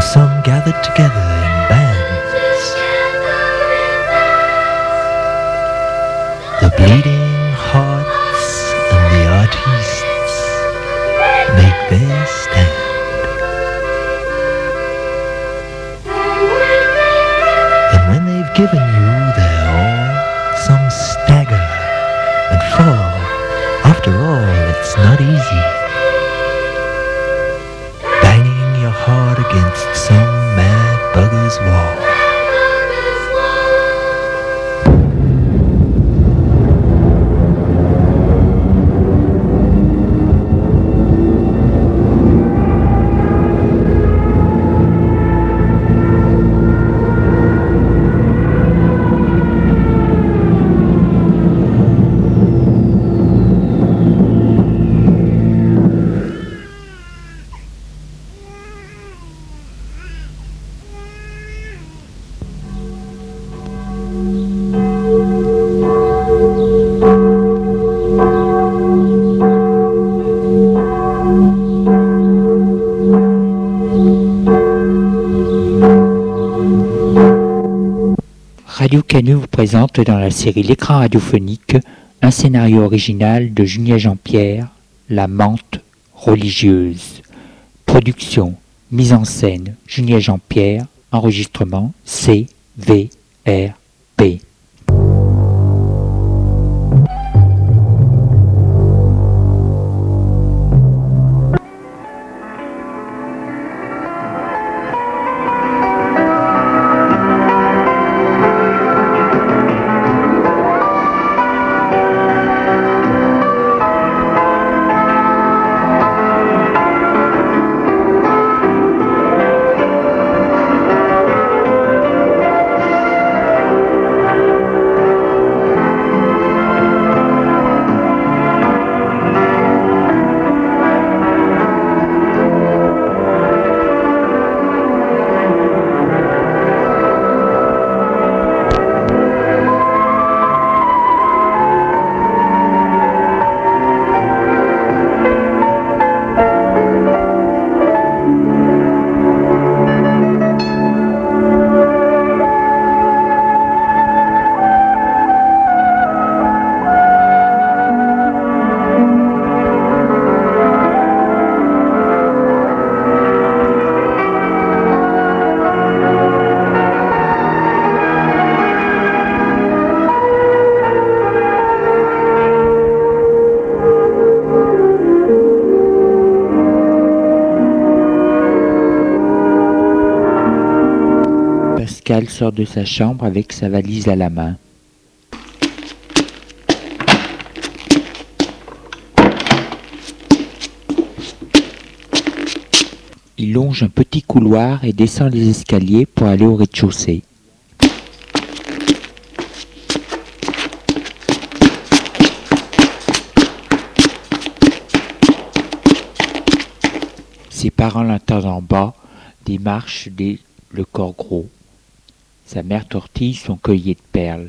some gathered together in bands. The bleeding hearts and the artists make their stand. And when they've given you their all, some stagger and fall. After all, it's not easy. Banging your heart against some mad bugger's wall. Radio Canu vous présente dans la série L'écran radiophonique un scénario original de Julien Jean-Pierre, La menthe religieuse. Production, mise en scène, Julien Jean-Pierre, enregistrement CVRP. Pascal sort de sa chambre avec sa valise à la main. Il longe un petit couloir et descend les escaliers pour aller au rez-de-chaussée. Ses parents l'entendent en bas, des marches, le corps gros. Sa mère tortille son collier de perles.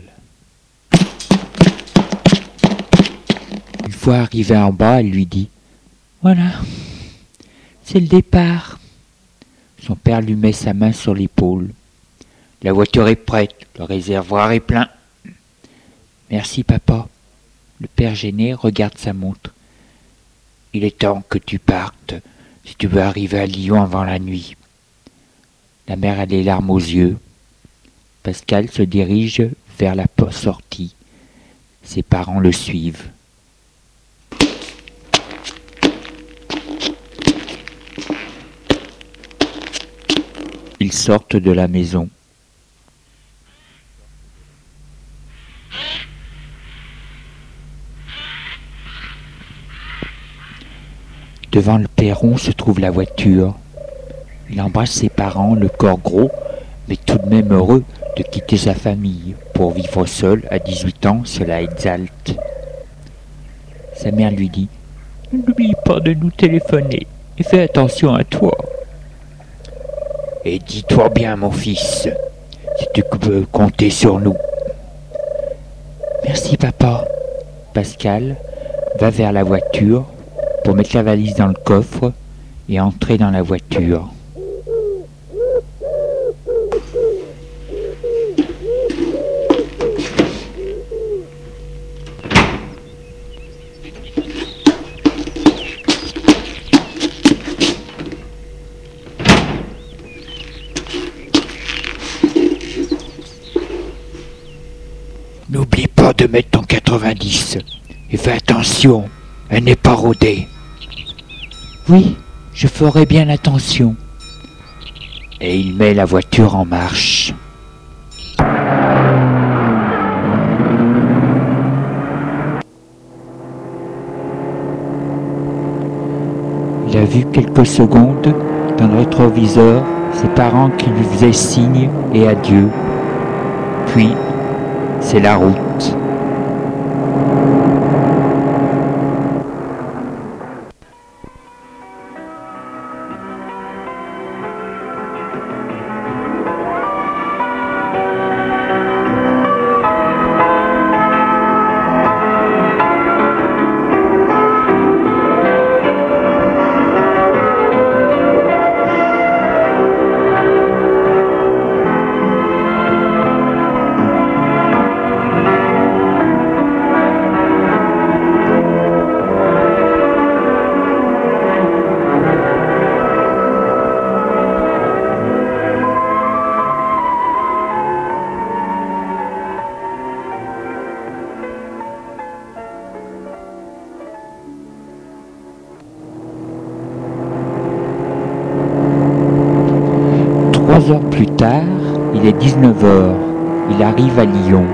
Une fois arrivée en bas, elle lui dit « Voilà, c'est le départ. » Son père lui met sa main sur l'épaule. « La voiture est prête, le réservoir est plein. »« Merci, papa. » Le père gêné regarde sa montre. « Il est temps que tu partes, si tu veux arriver à Lyon avant la nuit. » La mère a les larmes aux yeux. Pascal se dirige vers la sortie. Ses parents le suivent. Ils sortent de la maison. Devant le perron se trouve la voiture. Il embrasse ses parents, le corps gros, mais tout de même heureux de quitter sa famille. Pour vivre seul, à 18 ans, cela exalte. Sa mère lui dit « N'oublie pas de nous téléphoner et fais attention à toi. » « Et dis-toi bien, mon fils, si tu peux compter sur nous. »« Merci, papa. » Pascal va vers la voiture pour mettre la valise dans le coffre et entrer dans la voiture. pas de mettre ton 90. Et fais attention, elle n'est pas rodée. Oui, je ferai bien attention. Et il met la voiture en marche. Il a vu quelques secondes dans le rétroviseur ses parents qui lui faisaient signe et adieu. Puis, c'est la route. Trois heures plus tard, il est 19h. Il arrive à Lyon.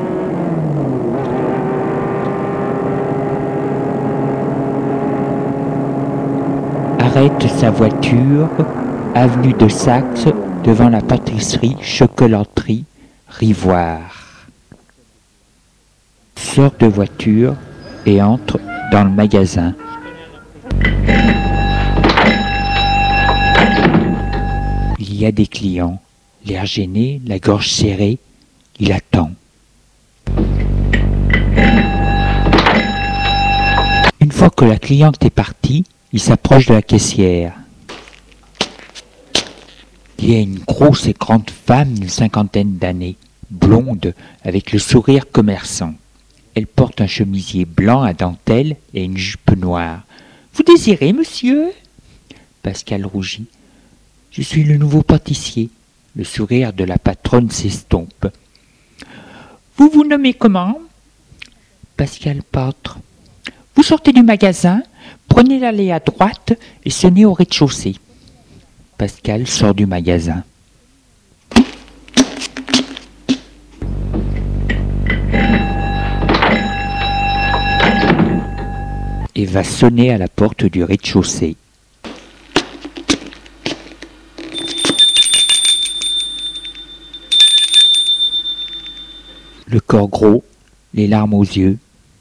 Arrête sa voiture, avenue de Saxe, devant la pâtisserie chocolaterie Rivoire. Sort de voiture et entre dans le magasin. Il y a des clients, l'air gêné, la gorge serrée, il attend. Une fois que la cliente est partie, il s'approche de la caissière. Il y a une grosse et grande femme d'une cinquantaine d'années, blonde, avec le sourire commerçant. Elle porte un chemisier blanc à dentelle et une jupe noire. « Vous désirez, monsieur ?» Pascal rougit. « Je suis le nouveau pâtissier. » Le sourire de la patronne s'estompe. « Vous vous nommez comment ?» Pascal pâtre. « Vous sortez du magasin, prenez l'allée à droite et sonnez au rez-de-chaussée. » Pascal sort du magasin. Et va sonner à la porte du rez-de-chaussée. Le corps gros, les larmes aux yeux.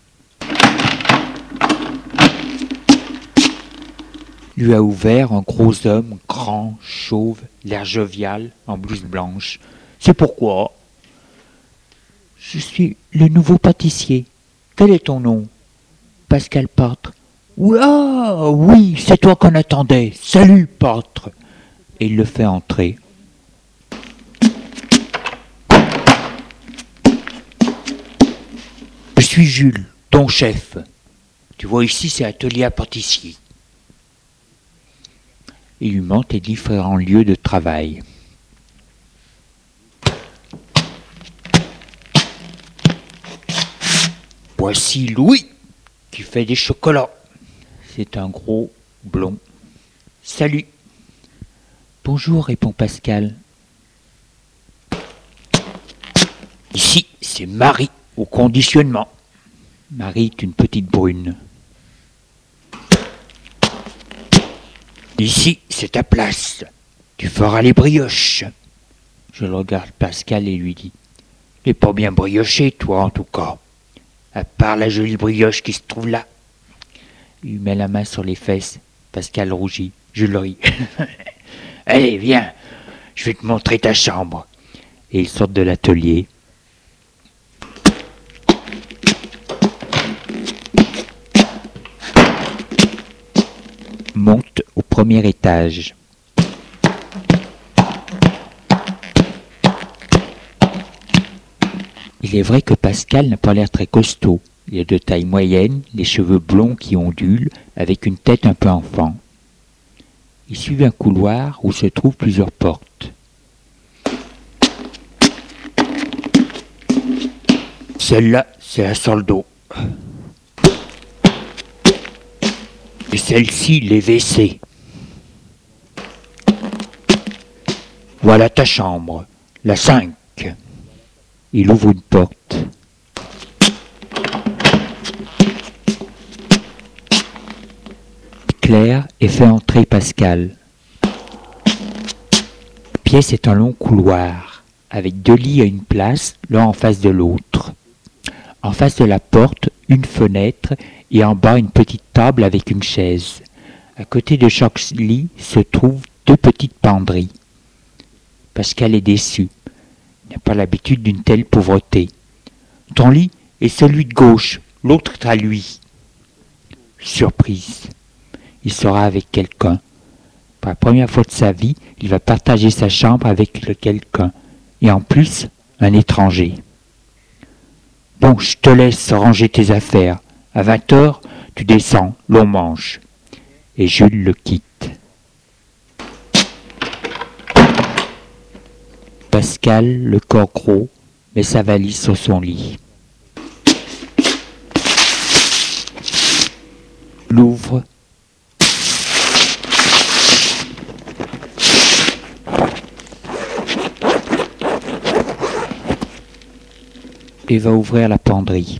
Lui a ouvert un gros homme, grand, chauve, l'air jovial, en blouse blanche. « C'est pourquoi ?»« Je suis le nouveau pâtissier. Quel est ton nom ?»« Pascal Pâtre. »« Ah oui, c'est toi qu'on attendait. Salut, Pâtre !» Et il le fait entrer. « Je suis Jules, ton chef. Tu vois ici, c'est atelier à pâtissier. » Il lui montre les différents lieux de travail. Voici Louis, qui fait des chocolats. C'est un gros blond. Salut. Bonjour, répond Pascal. Ici, c'est Marie, au conditionnement. Marie est une petite brune. Ici, c'est ta place. Tu feras les brioches. Je le regarde Pascal et lui dis « T'es pas bien brioché, toi, en tout cas. À part la jolie brioche qui se trouve là. » Il lui met la main sur les fesses. Pascal rougit. Je le ris. « Allez, viens, je vais te montrer ta chambre. » Et ils sortent de l'atelier. Monte au premier étage. Il est vrai que Pascal n'a pas l'air très costaud. Il est de taille moyenne, les cheveux blonds qui ondulent, avec une tête un peu enfant. Il suit un couloir où se trouvent plusieurs portes. « Celle-là, c'est la soldo. Et celle-ci, les WC. Voilà ta chambre, la 5. Il ouvre une porte. Claire et fait entrer Pascal. La pièce est un long couloir, avec 2 lits à une place, l'un en face de l'autre. En face de la porte, une fenêtre et en bas une petite table avec une chaise. À côté de chaque lit se trouvent 2 petites penderies. Pascal est déçu. Il n'a pas l'habitude d'une telle pauvreté. Ton lit est celui de gauche, l'autre est à lui. Surprise. Il sera avec quelqu'un. Pour la première fois de sa vie, il va partager sa chambre avec quelqu'un. Et en plus, un étranger. Bon, je te laisse ranger tes affaires. À 20h, tu descends, l'on mange. Et Jules le quitte. Pascal, le corps gros, met sa valise sur son lit. L'ouvre. Et va ouvrir la penderie.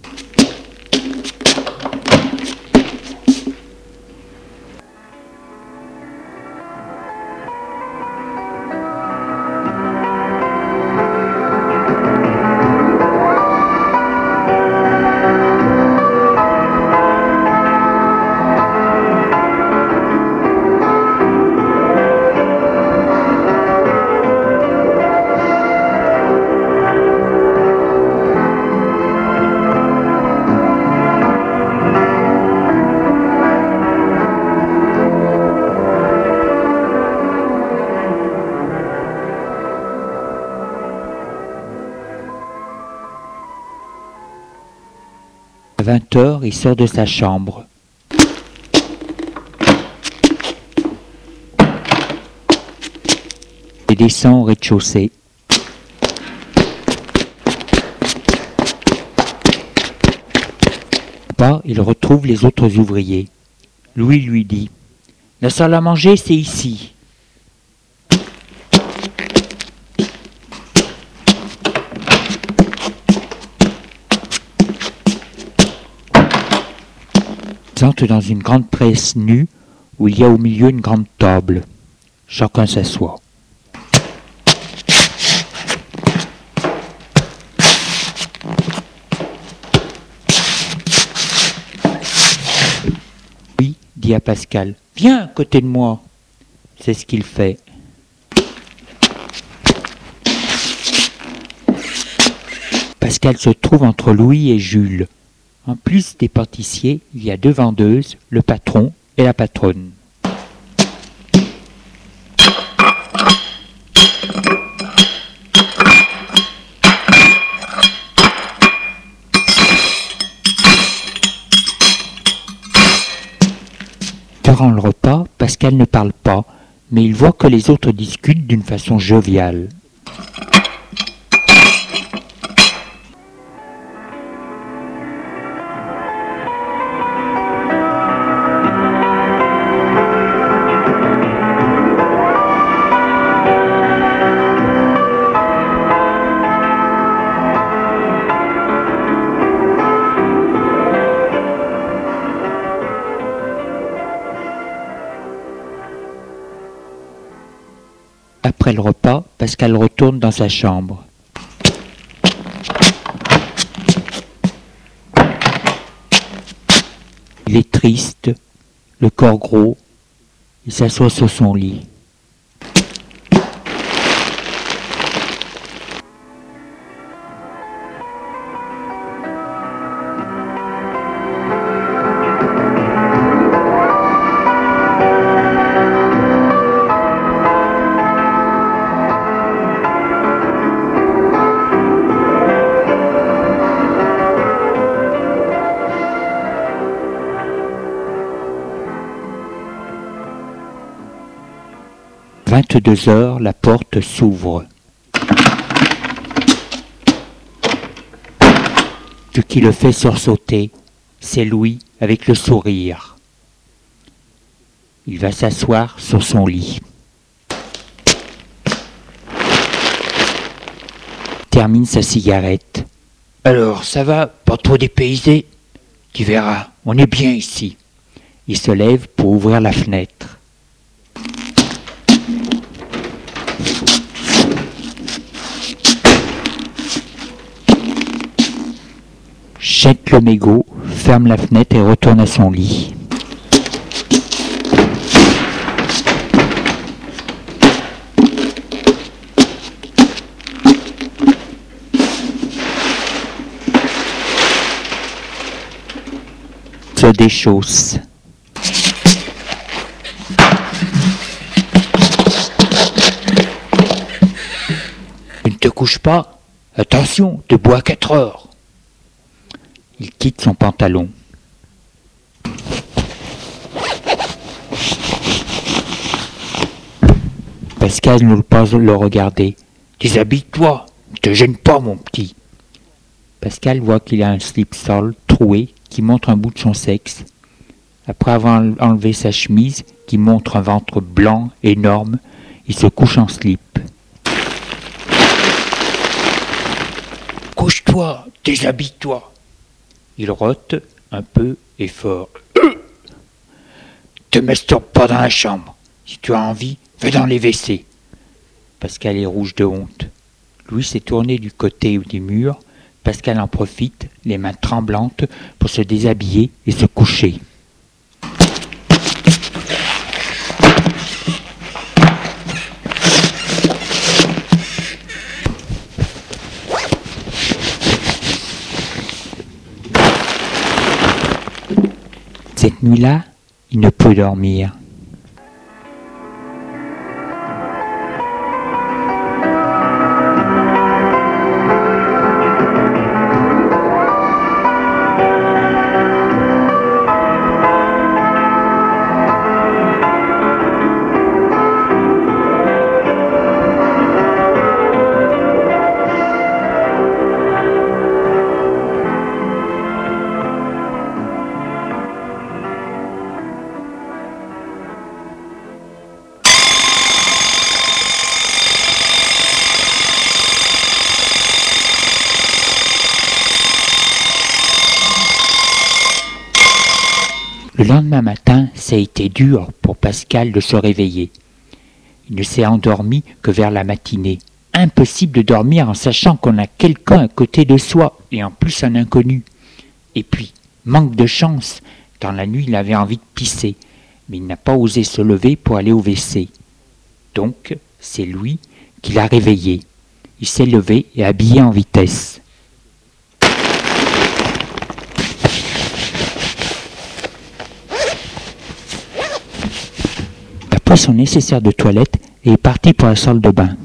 À 20h, il sort de sa chambre. Et descend au rez-de-chaussée. Là-bas, il retrouve les autres ouvriers. Louis lui dit « La salle à manger, c'est ici. » Ils entrent dans une grande pièce nue où il y a au milieu une grande table. Chacun s'assoit. Oui, dit à Pascal, viens à côté de moi. C'est ce qu'il fait. Pascal se trouve entre Louis et Jules. En plus des pâtissiers, il y a 2 vendeuses, le patron et la patronne. Durant le repas, Pascal ne parle pas, mais il voit que les autres discutent d'une façon joviale. Après le repas, Pascal retourne dans sa chambre. Il est triste, le corps gros, il s'assoit sur son lit. À 22h, la porte s'ouvre. Ce qui le fait sursauter, c'est Louis avec le sourire. Il va s'asseoir sur son lit. Termine sa cigarette. Alors, ça va, pas trop dépaysé? Tu verras, on est bien ici. Il se lève pour ouvrir la fenêtre. Jette le mégot, ferme la fenêtre et retourne à son lit. Se déchausse. Tu ne te couches pas? Attention, debout à 4 heures. Il quitte son pantalon. Pascal ne pas le regarder. Déshabille-toi, ne te gêne pas, mon petit. Pascal voit qu'il a un slip sale troué qui montre un bout de son sexe. Après avoir enlevé sa chemise qui montre un ventre blanc énorme, il se couche en slip. Couche-toi, déshabille-toi. Il rote un peu et fort. Te masturbe pas dans la chambre. Si tu as envie, va dans les WC. Pascal est rouge de honte. Louis s'est tourné du côté du mur. Pascal en profite, les mains tremblantes, pour se déshabiller et se coucher. Cette nuit-là, il ne peut dormir. Le lendemain matin, ça a été dur pour Pascal de se réveiller. Il ne s'est endormi que vers la matinée. Impossible de dormir en sachant qu'on a quelqu'un à côté de soi, et en plus un inconnu. Et puis, manque de chance, dans la nuit il avait envie de pisser, mais il n'a pas osé se lever pour aller au WC. Donc, c'est Louis qui l'a réveillé. Il s'est levé et habillé en vitesse. Il a pris son nécessaire de toilette et est parti pour la salle de bain.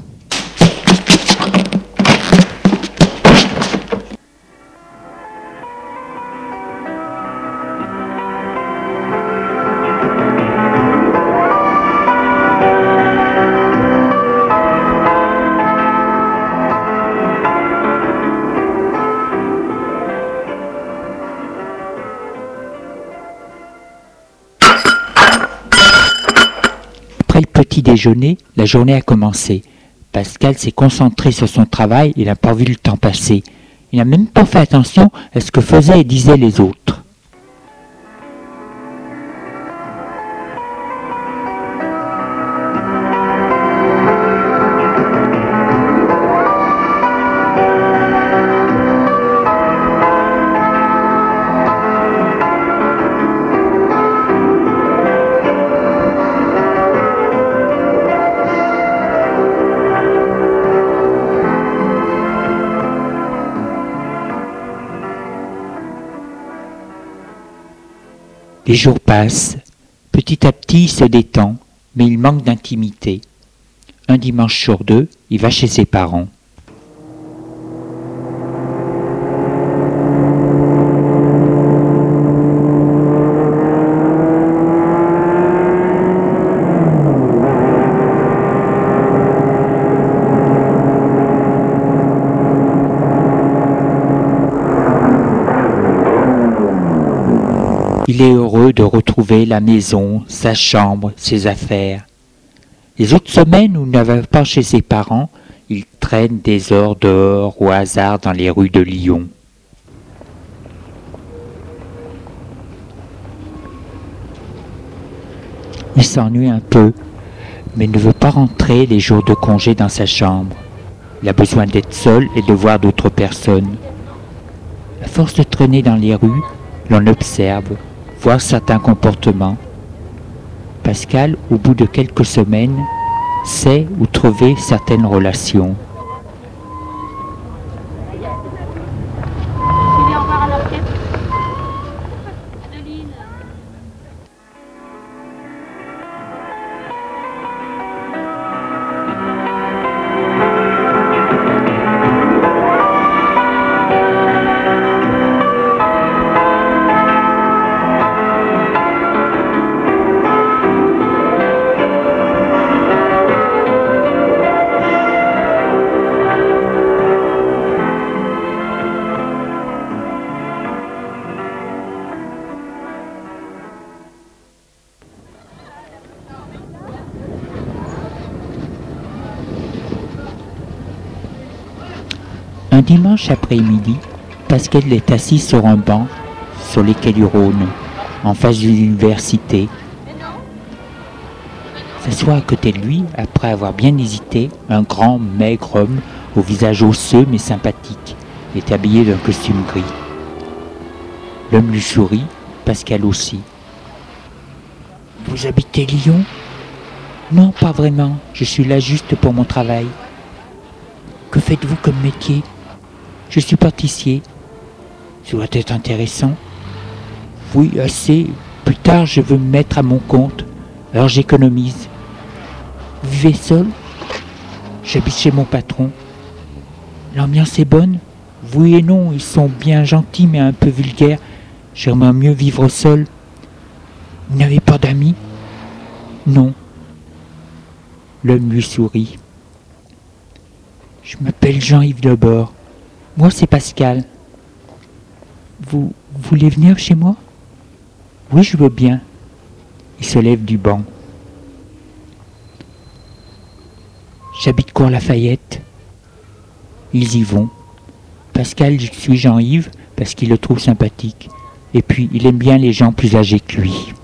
Après le petit déjeuner, la journée a commencé. Pascal s'est concentré sur son travail et n'a pas vu le temps passer. Il n'a même pas fait attention à ce que faisaient et disaient les autres. Les jours passent, petit à petit il se détend, mais il manque d'intimité. Un dimanche sur deux, il va chez ses parents. Il est heureux de retrouver la maison, sa chambre, ses affaires. Les autres semaines où il ne va pas chez ses parents, il traîne des heures dehors au hasard dans les rues de Lyon. Il s'ennuie un peu, mais ne veut pas rentrer les jours de congé dans sa chambre. Il a besoin d'être seul et de voir d'autres personnes. À force de traîner dans les rues, l'on observe, voit certains comportements. Pascal, au bout de quelques semaines, sait où trouver certaines relations. Un dimanche après-midi, Pascal est assis sur un banc sur les quais du Rhône, en face de l'université. S'assoit à côté de lui, après avoir bien hésité, un grand, maigre homme, au visage osseux mais sympathique, est habillé d'un costume gris. L'homme lui sourit, Pascal aussi. « Vous habitez Lyon ?»« Non, pas vraiment, je suis là juste pour mon travail. »« Que faites-vous comme métier ?»« Je suis pâtissier. »« Ça doit être intéressant. »« Oui, assez. Plus tard, je veux me mettre à mon compte. Alors j'économise. »« Vous vivez seul ?»« J'habite chez mon patron. »« L'ambiance est bonne ?»« Oui et non, ils sont bien gentils mais un peu vulgaires. J'aimerais mieux vivre seul. »« Vous n'avez pas d'amis ?»« Non. » L'homme lui sourit. « Je m'appelle Jean-Yves Debord. Moi, c'est Pascal. Vous voulez venir chez moi ? Oui, je veux bien. » Il se lève du banc. J'habite cours Lafayette. Ils y vont. Pascal suit Jean-Yves parce qu'il le trouve sympathique. Et puis, il aime bien les gens plus âgés que lui.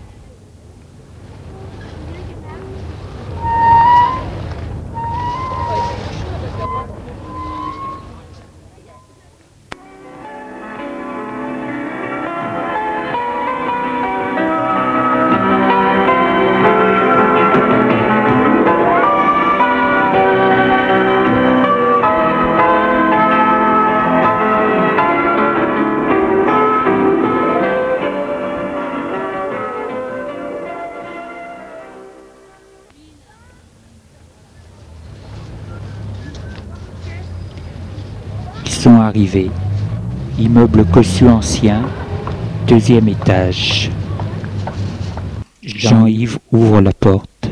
Sont arrivés. Immeuble cossu ancien, 2e étage. Jean-Yves ouvre la porte.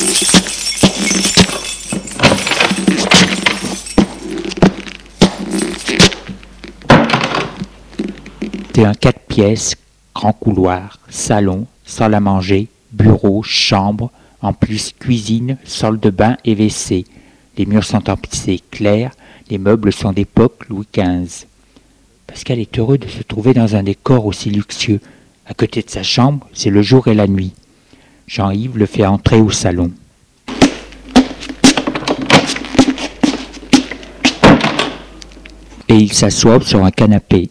C'est un 4 pièces, grand couloir, salon, salle à manger, bureau, chambre, en plus cuisine, salle de bain et WC. Les murs sont tapissés clairs. Les meubles sont d'époque Louis XV. Pascal est heureux de se trouver dans un décor aussi luxueux. À côté de sa chambre, c'est le jour et la nuit. Jean-Yves le fait entrer au salon. Et il s'assoit sur un canapé.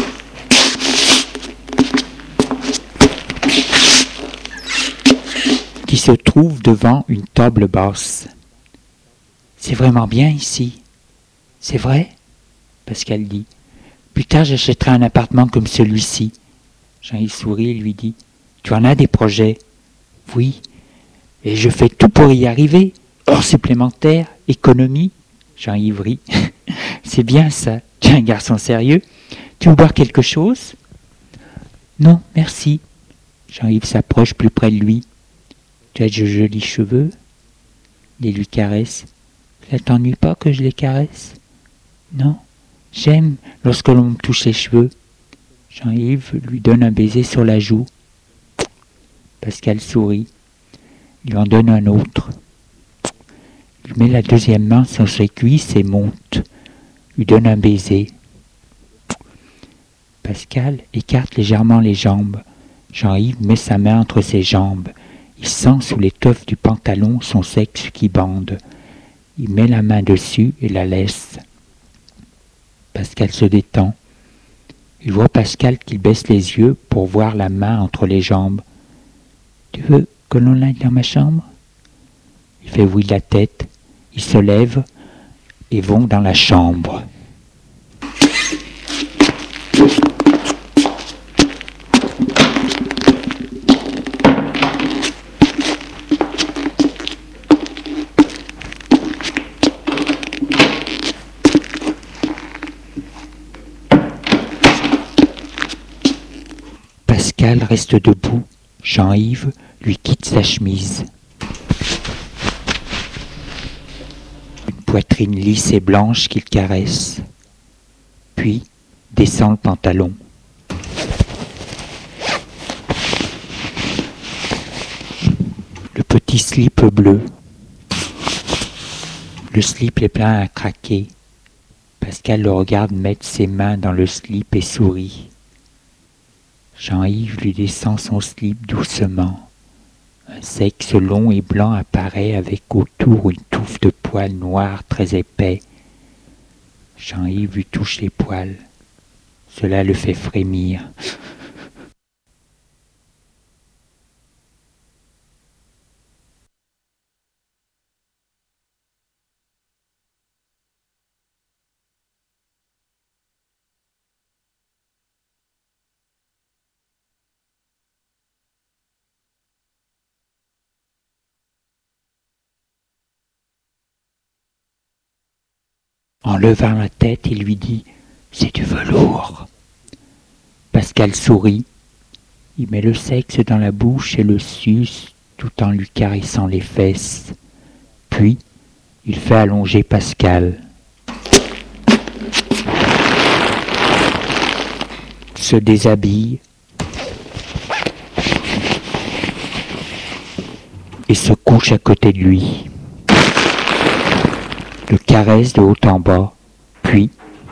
Qui se trouve devant une table basse. C'est vraiment bien ici. C'est vrai ? Pascal dit. Plus tard, j'achèterai un appartement comme celui-ci. Jean-Yves sourit et lui dit. Tu en as des projets ? Oui. Et je fais tout pour y arriver. Heures supplémentaires, économie. Jean-Yves rit. C'est bien ça. Tu es un garçon sérieux. Tu veux boire quelque chose ? Non, merci. Jean-Yves s'approche plus près de lui. Tu as de jolis cheveux. Il lui caresse. Ça t'ennuie pas que je les caresse ? Non, j'aime lorsque l'on me touche les cheveux. Jean-Yves lui donne un baiser sur la joue. Pascal sourit. Il lui en donne un autre. Il met la deuxième main sur ses cuisses et monte. Lui donne un baiser. Pascal écarte légèrement les jambes. Jean-Yves met sa main entre ses jambes. Il sent sous l'étoffe du pantalon son sexe qui bande. Il met la main dessus et la laisse. Pascal se détend. Il voit Pascal qui baisse les yeux pour voir la main entre les jambes. « Tu veux que l'on aille dans ma chambre ?» Il fait oui de la tête. Ils se lèvent et vont dans la chambre. Pascal reste debout. Jean-Yves lui quitte sa chemise. Une poitrine lisse et blanche qu'il caresse. Puis descend le pantalon. Le petit slip bleu. Le slip est plein à craquer. Pascal le regarde mettre ses mains dans le slip et sourit. Jean-Yves lui descend son slip doucement. Un sexe long et blanc apparaît avec autour une touffe de poils noirs très épais. Jean-Yves lui touche les poils. Cela le fait frémir. En levant la tête, il lui dit « C'est du velours ». Pascal sourit. Il met le sexe dans la bouche et le suce tout en lui caressant les fesses. Puis, il fait allonger Pascal. Se déshabille et se couche à côté de lui. Le caresse de haut en bas, puis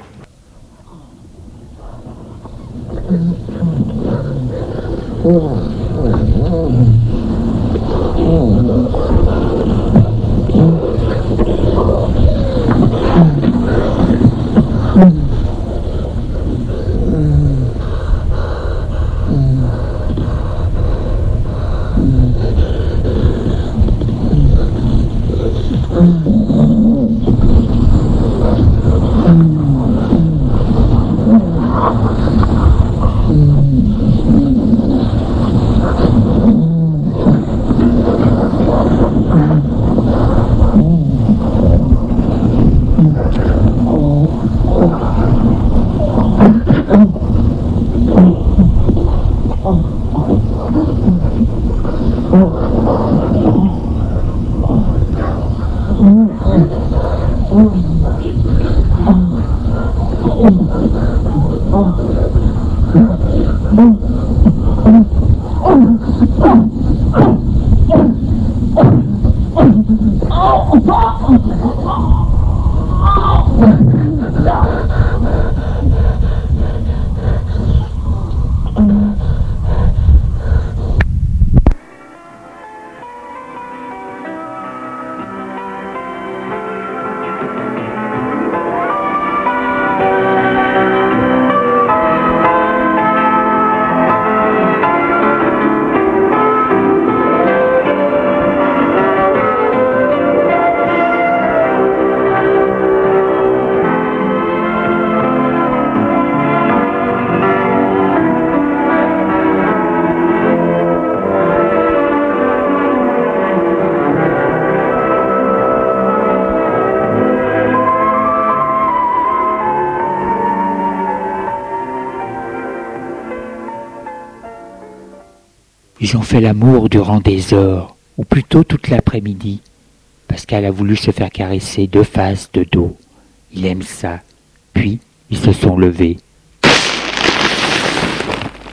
ils ont fait l'amour durant des heures, ou plutôt toute l'après-midi. Pascal a voulu se faire caresser de face, de dos. Il aime ça. Puis, ils se sont levés.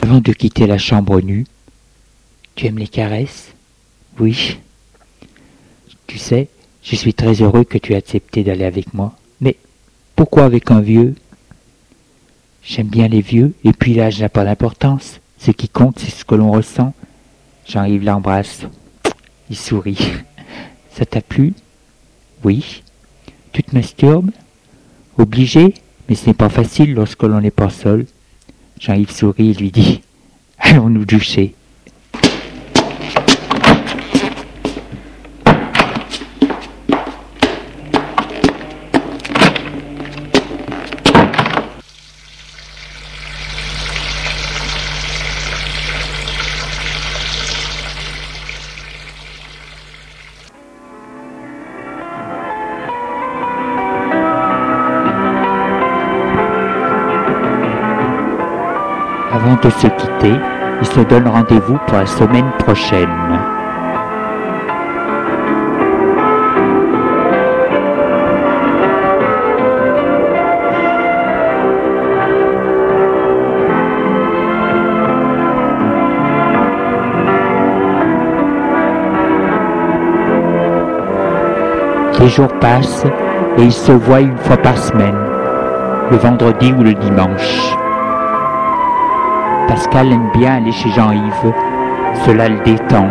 Avant de quitter la chambre nue, tu aimes les caresses? Oui. Tu sais, je suis très heureux que tu aies accepté d'aller avec moi. Mais pourquoi avec un vieux? J'aime bien les vieux, et puis l'âge n'a pas d'importance. Ce qui compte, c'est ce que l'on ressent. Jean-Yves l'embrasse. Il sourit. Ça t'a plu? Oui. Tu te masturbes? Obligé? Mais ce n'est pas facile lorsque l'on n'est pas seul. Jean-Yves sourit et lui dit: allons nous doucher. Avant de se quitter, ils se donnent rendez-vous pour la semaine prochaine. Les jours passent et ils se voient une fois par semaine, le vendredi ou le dimanche. Pascal aime bien aller chez Jean-Yves, cela le détend.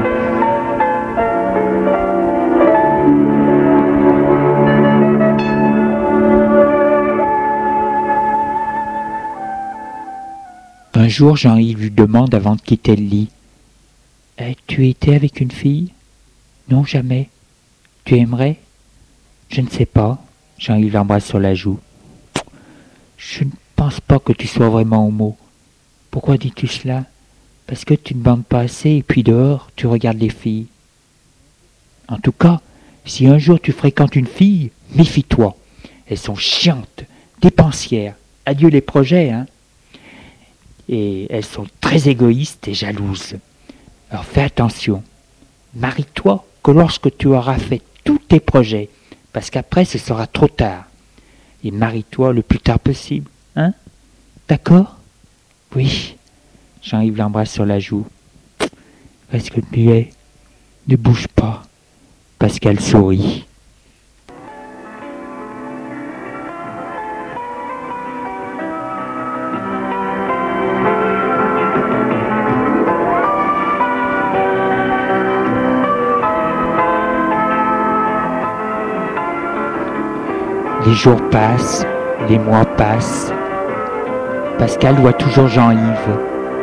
Un jour, Jean-Yves lui demande avant de quitter le lit: tu étais avec une fille? Non, jamais. Tu aimerais? Je ne sais pas. Jean-Yves l'embrasse sur la joue. Je ne pense pas que tu sois vraiment homo. Pourquoi dis-tu cela? Parce que tu ne bandes pas assez et puis dehors, tu regardes les filles. En tout cas, si un jour tu fréquentes une fille, méfie-toi. Elles sont chiantes, dépensières. Adieu les projets, hein. Et elles sont très égoïstes et jalouses. Alors fais attention. Marie-toi que lorsque tu auras fait tous tes projets, parce qu'après ce sera trop tard. Et marie-toi le plus tard possible, hein? D'accord? Oui. Jean-Yves l'embrasse sur la joue. Reste muet. Ne bouge pas. Pascal sourit. Les jours passent, les mois passent. Pascal voit toujours Jean-Yves.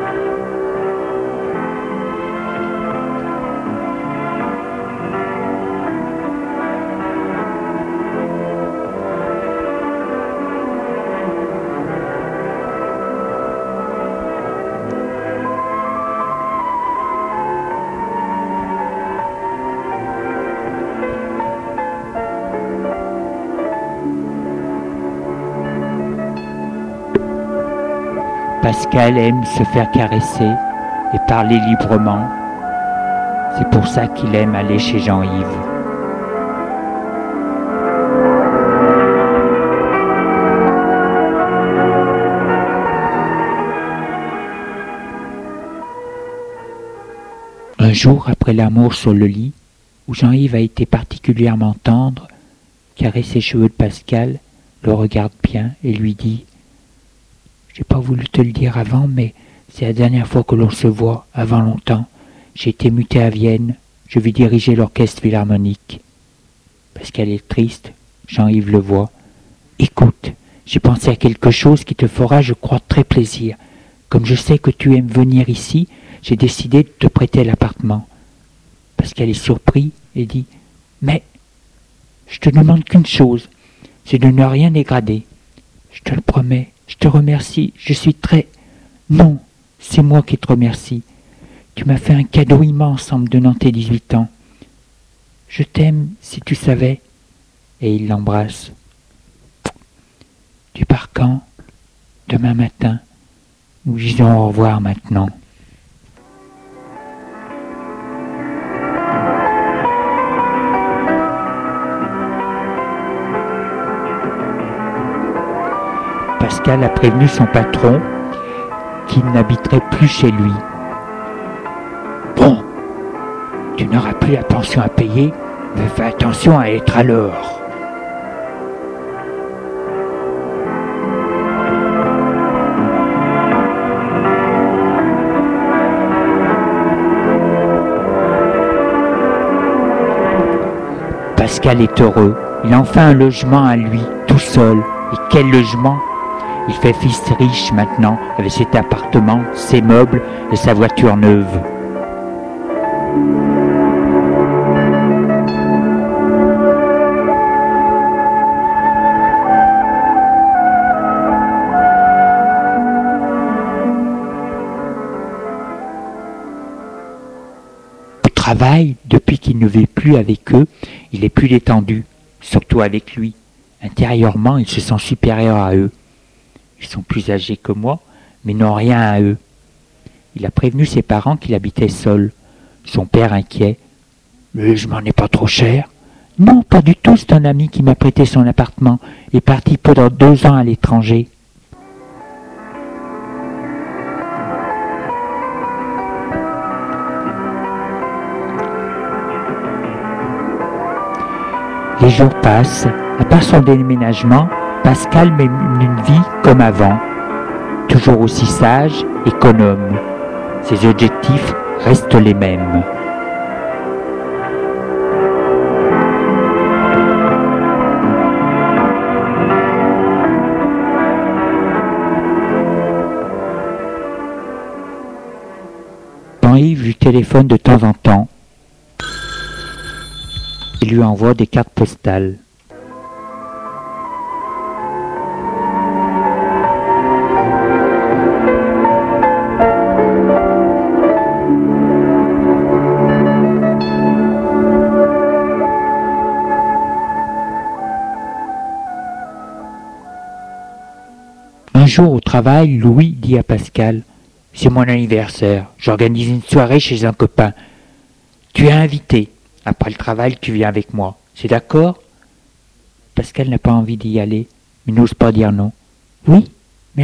Pascal aime se faire caresser et parler librement. C'est pour ça qu'il aime aller chez Jean-Yves. Un jour, après l'amour sur le lit, où Jean-Yves a été particulièrement tendre, caresse les cheveux de Pascal, le regarde bien et lui dit: j'ai pas voulu te le dire avant, mais c'est la dernière fois que l'on se voit, avant longtemps. J'ai été muté à Vienne, je vais diriger l'orchestre philharmonique. Pascal est triste, Jean-Yves le voit. Écoute, j'ai pensé à quelque chose qui te fera, je crois, très plaisir. Comme je sais que tu aimes venir ici, j'ai décidé de te prêter l'appartement. Pascal est surpris et dit: mais je te demande qu'une chose, c'est de ne rien dégrader. Je te le promets. Je te remercie, je suis très... Non, c'est moi qui te remercie. Tu m'as fait un cadeau immense en me donnant tes 18 ans. Je t'aime, si tu savais. Et il l'embrasse. Tu pars quand? Demain matin. Nous disons au revoir maintenant. Pascal a prévenu son patron qu'il n'habiterait plus chez lui. Bon, tu n'auras plus la pension à payer, mais fais attention à être à l'heure. Pascal est heureux, il a enfin un logement à lui, tout seul. Et quel logement! Il fait fils riche maintenant, avec cet appartement, ses meubles et sa voiture neuve. Au travail, depuis qu'il ne vit plus avec eux, il est plus détendu, surtout avec lui. Intérieurement, il se sent supérieur à eux. Ils sont plus âgés que moi, mais n'ont rien à eux. Il a prévenu ses parents qu'il habitait seul. Son père inquiet. « Le logement n'est pas trop cher ?»« Non, pas du tout, c'est un ami qui m'a prêté son appartement. Il est parti pendant 2 ans à l'étranger. » Les jours passent. À part son déménagement, Pascal mène une vie comme avant. Toujours aussi sage, économe. Ses objectifs restent les mêmes. Jean-Yves lui téléphone de temps en temps. Il lui envoie des cartes postales. Un jour au travail, Louis dit à Pascal « C'est mon anniversaire, j'organise une soirée chez un copain. Tu es invité. Après le travail, tu viens avec moi. C'est d'accord ?» Pascal n'a pas envie d'y aller, mais n'ose pas dire non. « Oui, merci. »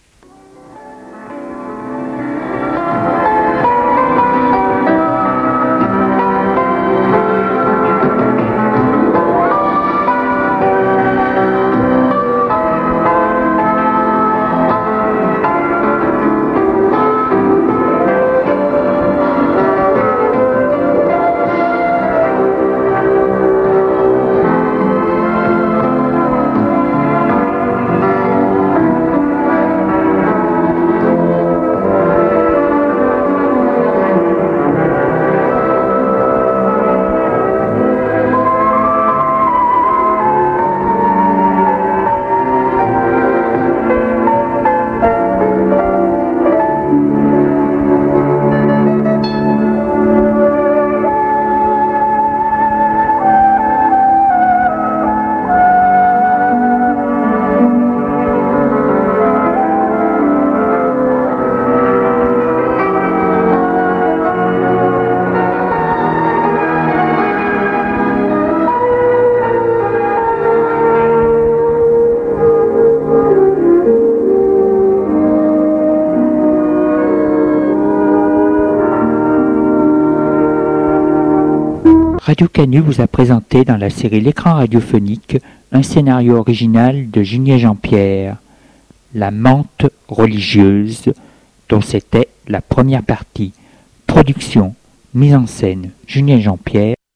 Radio Canu vous a présenté dans la série L'écran radiophonique un scénario original de Julien Jean-Pierre, La menthe religieuse, dont c'était la première partie. Production, mise en scène, Julien Jean-Pierre.